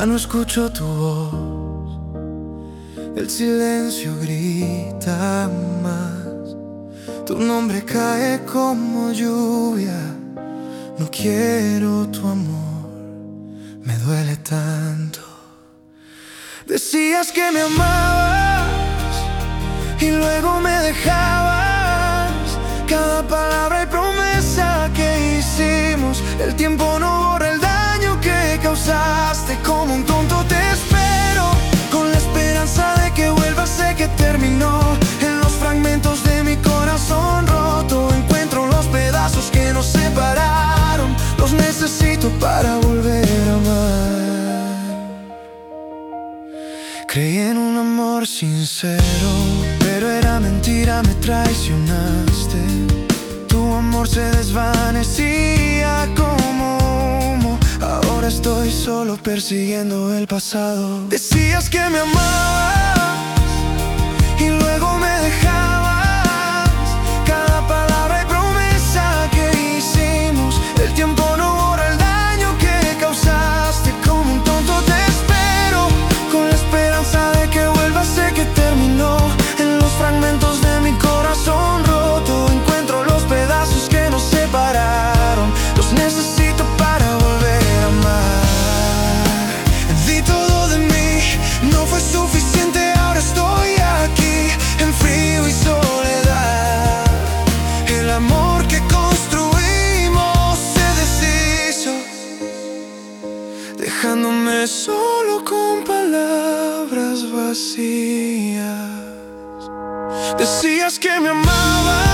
Ya no escucho tu voz, el silencio grita más. Tu nombre cae como lluvia. No quiero tu amor, me duele tanto. Decías que me amabas y luego me dejabas. Cada palabra y promesa que hicimos, el tiempo no borra el daño que causaste. Como un tonto te espero, con la esperanza de que vuelvas. Sé que terminó. En los fragmentos de mi corazón roto encuentro los pedazos que nos separaron. Los necesito para volver a amar. Creí en un amor sincero, pero era mentira, me traicionaste. Tu amor se desvanecía como humo. Ahora estoy solo persiguiendo el pasado. Decías que me amabas y luego me dejabas. Cada palabra y promesa que hicimos, el tiempo no borra el daño que causaste. Como un tonto te espero, con la esperanza de que vuelvas. Sé que terminó. En los fragmentos de mi corazón roto encuentro los pedazos que nos separaron. Los necesito para volver a amar. Di todo de mí, no fue suficiente. Ahora estoy aquí en frío y soledad. El amor que construimos se deshizo, dejándome solo con palabras vacías. Decías que me amabas